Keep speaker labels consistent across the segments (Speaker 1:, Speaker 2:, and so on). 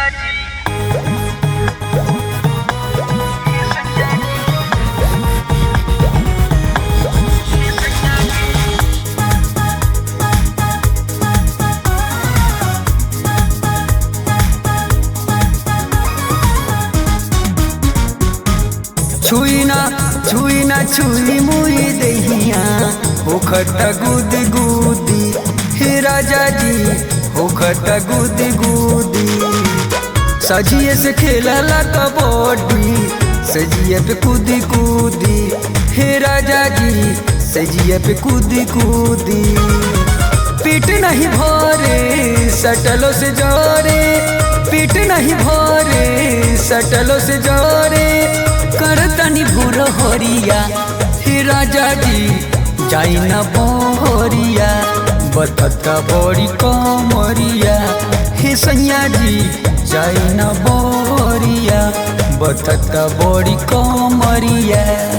Speaker 1: छुई ना छुई मुई दहिया होखत गुद गुदी हे राजा जी होखत गुद गुदी। सजिए से खेलला कबड्डी सजिए पे कूदी कूदी हे राजा जी सजिए पे कूदी कूदी। पीठ नहीं भरे सटलो से जोरे पीठ नहीं भरे सटलो से जोरे करतनी भूर हरिया हे राजा जी जाई न बहरिया बतता बड़ी कमरिया हे सैया जी जाई न बहरिया बतता बड़ी कमरिया।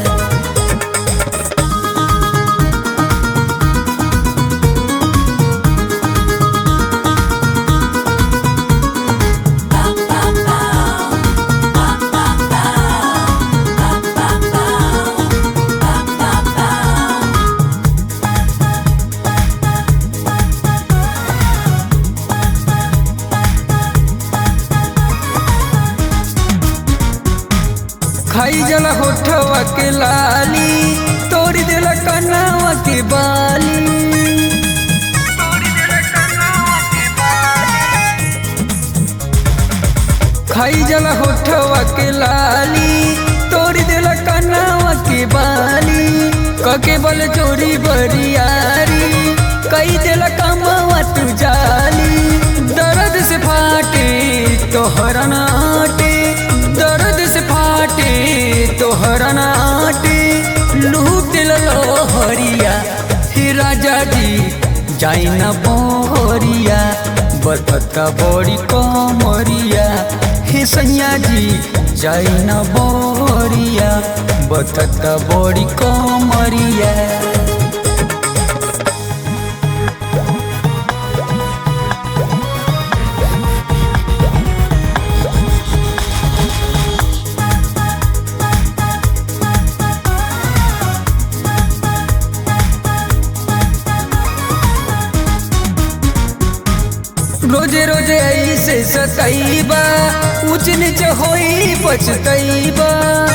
Speaker 1: खाई जला होठवा के लाली तोड़ी देला कनावा के बाली। खाई जला होठवा के लाली तोड़ी देला कनावा के बाली। कके बल चोरी बरियारी कई देला कमावा तू जाली। दर्द से फाटे तोहरा नाटे दर्द से फाटे तोहरा नाटे लूट लो हरिया हे राजा जी जाई न बहरिया बतता बड़ी कमरिया हे सैया जी जाई न बहरिया बतता बड़ी कमरिया। रोजे रोजे ऐसे सताइबा ऊंच नीच होई पछताइबा।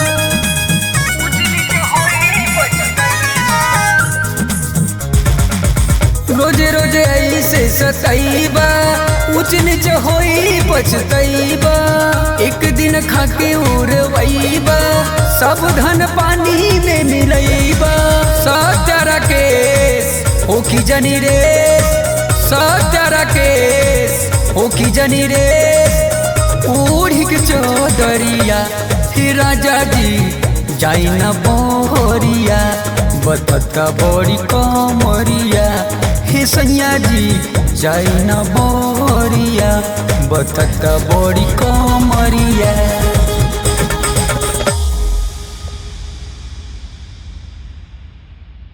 Speaker 1: रोजे रोजे ऐसे सताइबा ऊंच नीच होई पछताइबा। एक दिन खाके उड़वैबा सब धन पानी में मिलैबा। सत्यारा केस होखी जनी रे सत्यारा केस होखी जनी रे ओढ़ी के चौदरिया हे राजा जी जाई न बहरिया बतता बड़ी कमरिया हे सैया जी जाई न बहरिया बतता बड़ी कमरिया।